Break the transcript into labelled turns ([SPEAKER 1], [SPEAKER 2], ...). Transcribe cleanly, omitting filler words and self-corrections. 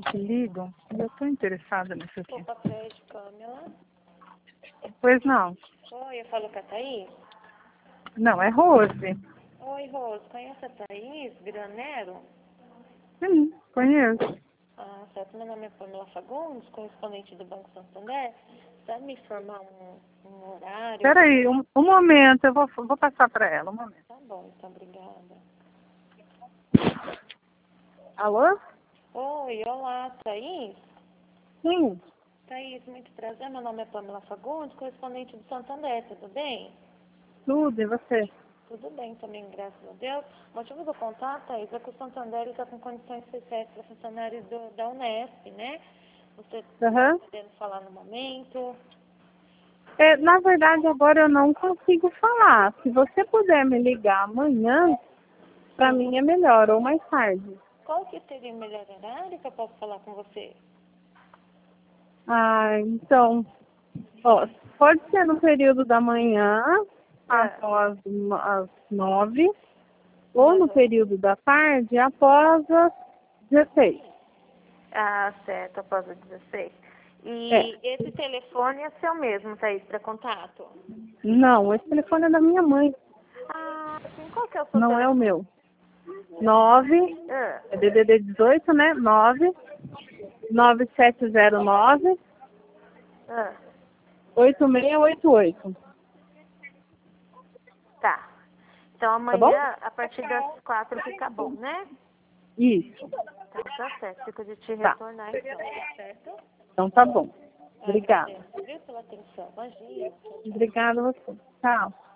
[SPEAKER 1] que ligam e eu tô interessada nisso aqui.
[SPEAKER 2] Opa, Fred, Câmara.
[SPEAKER 1] Pois não.
[SPEAKER 2] Oi, eu falo com a Thaís.
[SPEAKER 1] Não, é Rose.
[SPEAKER 2] Oi, Rose, conhece a Thaís Granero?
[SPEAKER 1] Sim, conheço.
[SPEAKER 2] Ah, certo. Meu nome é Pamela Fagundes, correspondente do Banco Santander. Sabe me informar um horário?
[SPEAKER 1] Peraí, um momento, eu vou passar para ela, um momento.
[SPEAKER 2] Tá bom, então, obrigada.
[SPEAKER 1] Alô?
[SPEAKER 2] Oi, olá, Thaís?
[SPEAKER 1] Sim,
[SPEAKER 2] Thaís, muito prazer. Meu nome é Pamela Fagundes, correspondente do Santander, tudo bem?
[SPEAKER 1] tudo, e você?
[SPEAKER 2] Tudo bem também, graças a Deus. O motivo do contato, Thaís, é que o Santander está com condições especiais para funcionários da Unesp, né? Você está
[SPEAKER 1] Aham.
[SPEAKER 2] podendo falar no momento?
[SPEAKER 1] Na verdade, agora eu não consigo falar. Se você puder me ligar amanhã, para mim é melhor, ou mais tarde.
[SPEAKER 2] Qual que seria o melhor horário que eu posso falar com você?
[SPEAKER 1] Ah, então, ó, pode ser no período da manhã, após as 9, ou no período da tarde, após as 16.
[SPEAKER 2] Ah, certo, após o 16.
[SPEAKER 1] É.
[SPEAKER 2] E esse telefone é seu mesmo, Thaís, para contato?
[SPEAKER 1] Não, esse telefone é da minha mãe,
[SPEAKER 2] Ah, sim, qual que é o seu
[SPEAKER 1] não é o
[SPEAKER 2] telefone?
[SPEAKER 1] meu. 9, é DDD 18, né? 9709 8688.
[SPEAKER 2] Tá. Então
[SPEAKER 1] Tá bom?
[SPEAKER 2] amanhã, a partir das 4 fica bom, né?
[SPEAKER 1] Isso.
[SPEAKER 2] Tá certo. Fico de te
[SPEAKER 1] Tá.
[SPEAKER 2] retornar então, tá certo?
[SPEAKER 1] Então tá bom. Obrigada.
[SPEAKER 2] Agradeço, viu, pela atenção. Imagina.
[SPEAKER 1] Obrigada a você. Tchau.